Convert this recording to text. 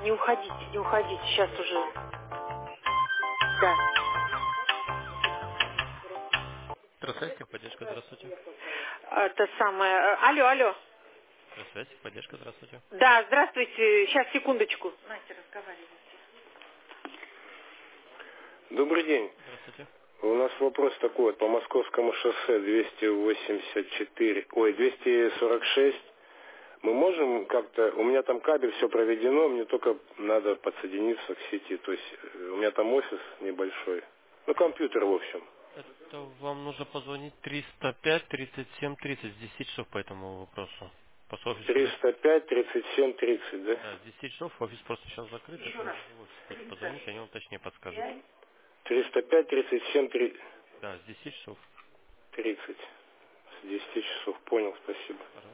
Не уходите, не уходите, сейчас уже. Да. Здравствуйте, техподдержка, здравствуйте. Это самое. Алло, алло. Здравствуйте, техподдержка, здравствуйте. Да, здравствуйте. Сейчас, секундочку. Настя, разговаривайте. Добрый день. Здравствуйте. У нас вопрос такой. Вот, по Московскому шоссе 284, 246. Мы можем как-то, у меня там кабель, все проведено, мне только надо подсоединиться к сети. То есть у меня там офис небольшой. Ну, компьютер, в общем. Это вам нужно позвонить 305 37 30 с 10 часов по этому вопросу. По офису сейчас. 305, 37, 30, да? Да, с 10 часов офис просто сейчас закрыт, это нужно в офис позвонить, они вам точнее подскажут. 305, 37, Да, с 10 часов. 30. С 10 часов. Понял, спасибо.